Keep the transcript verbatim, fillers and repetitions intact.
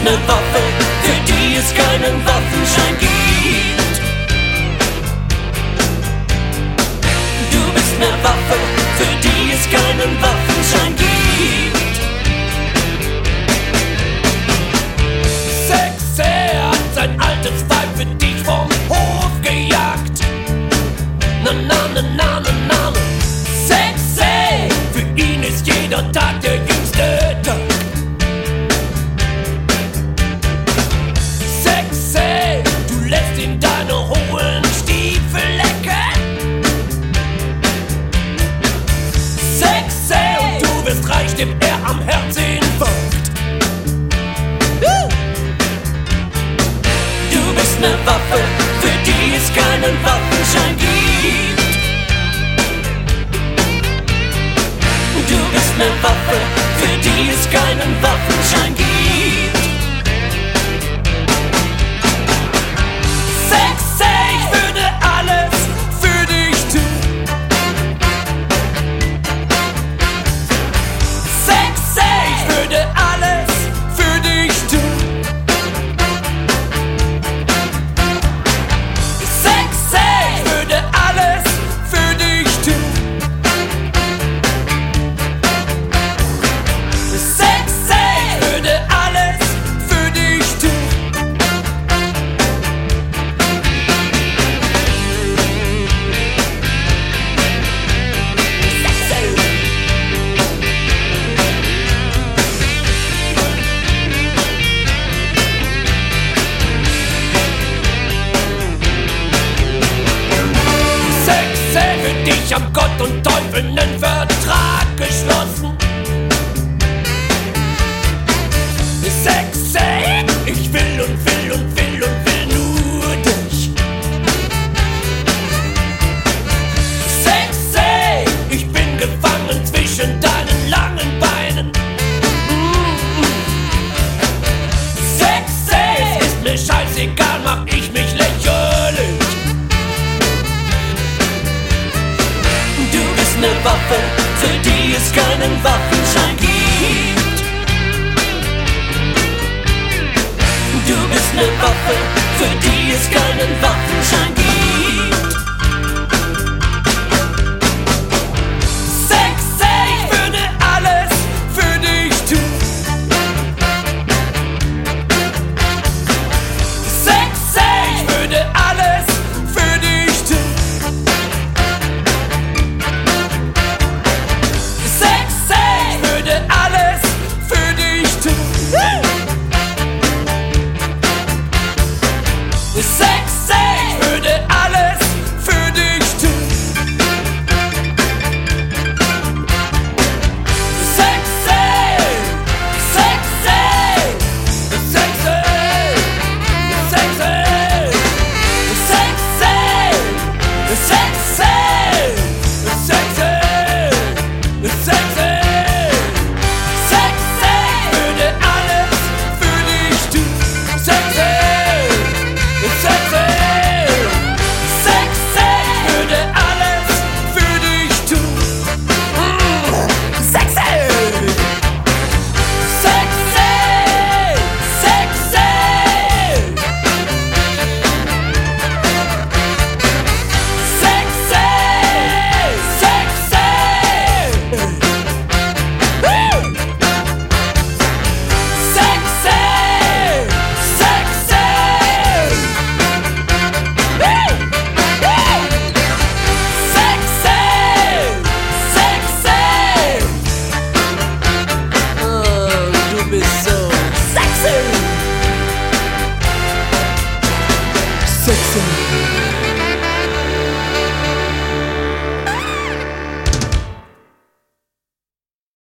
bist ne Waffe, für die es keinen Waffenschein gibt. Du bist ne Waffe, für die es keinen Waffenschein gibt. Sexy hat sein altes Weib für dich vom Hof gejagt. Na na na na na na. Sexy, für ihn ist jeder Tag der jüngste Tag. Sexy, du lässt ihn deine hohen Stiefel lecken. Sexy, und du wirst reich, dem er am Herzinfarkt. Du bist ne Waffe, für die es keinen Waffenschein gibt. Du bist ne Waffe, für die es keinen Waffenschein gibt. Sexy, ich würde alles für dich tun. Sexy, ich würde alles für dich tun. Sexy, ich würde alles für dich tun. Sexy, ich würde alles für dich tun. Sexy, für dich haben Gott und Teufel nen Vertrag geschlossen. Sexy, ich will und will und will und will nur dich. Sexy, ich bin gefangen zwischen deinen langen Beinen. Mm. Sexy, ist mir scheißegal, mach ich mich lächerlich. Du bist ne Waffe, für die es keinen Waffenschein gibt. Du bist ne Waffe, für die es keinen Waffenschein gibt. Sexy, ich würde alles für dich tun. Sexy, ich würde alles für dich tun. Sexy, ich würde alles für dich tun. Sexy, ich würde alles für dich tun. Sexy, sexy, sexy, sexy, sexy, sexy, sexy, sexy. Sexy, ich würde alles für dich tun. Sexy. Sexy, sexy, ich würde alles für dich tun. Mm. Sexy, sexy, sexy. Sexy, sexy. Woo. Sexy, sexy. Sexy.